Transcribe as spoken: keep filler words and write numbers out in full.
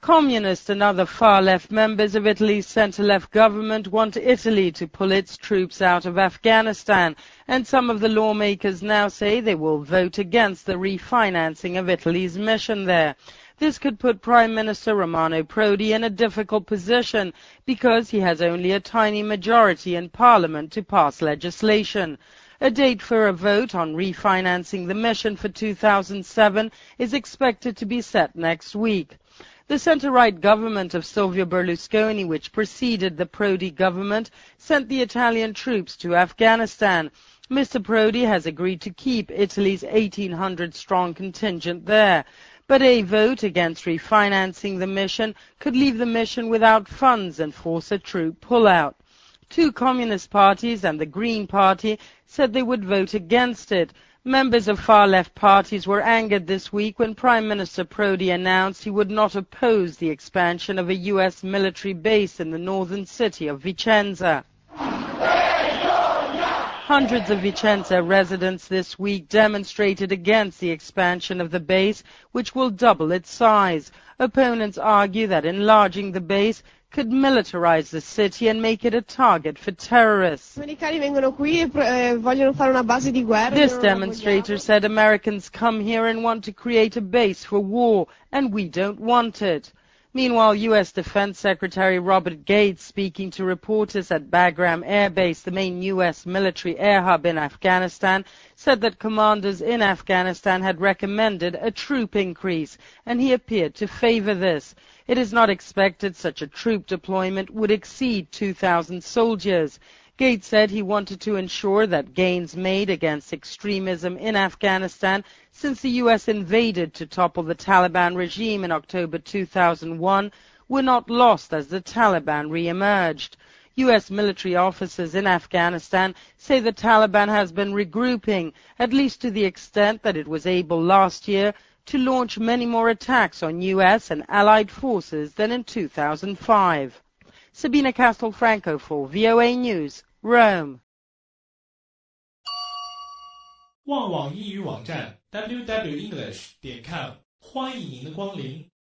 Communist and other far-left members of Italy's centre-left government want Italy to pull its troops out of Afghanistan, and some of the lawmakers now say they will vote against the refinancing of Italy's mission there. This could put Prime Minister Romano Prodi in a difficult position because he has only a tiny majority in Parliament to pass legislation. A date for a vote on refinancing the mission for two thousand seven is expected to be set next week. The centre-right government of Silvio Berlusconi, which preceded the Prodi government, sent the Italian troops to Afghanistan. Mister Prodi has agreed to keep Italy's eighteen hundred strong contingent there. But a vote against refinancing the mission could leave the mission without funds and force a troop pullout. Two communist parties and the Green Party said they would vote against it. Members of far-left parties were angered this week when Prime Minister Prodi announced he would not oppose the expansion of a U S military base in the northern city of Vicenza. Hundreds of Vicenza residents this week demonstrated against the expansion of the base, which will double its size. Opponents argue that enlarging the base could militarize the city and make it a target for terrorists. This demonstrator said Americans come here and want to create a base for war, and we don't want it. Meanwhile, U S Defense Secretary Robert Gates, speaking to reporters at Bagram Air Base, the main U S military air hub in Afghanistan, said that commanders in Afghanistan had recommended a troop increase, and he appeared to favor this. It is not expected such a troop deployment would exceed two thousand soldiers. Gates said he wanted to ensure that gains made against extremism in Afghanistan since the U S invaded to topple the Taliban regime in October two thousand one were not lost as the Taliban re-emerged. U S military officers in Afghanistan say the Taliban has been regrouping, at least to the extent that it was able last year to launch many more attacks on U S and allied forces than in two thousand five. Sabina Castelfranco for V O A News, Rome. 旺网英语网站 double-u double-u double-u 点 english 点 com 欢迎您的光临。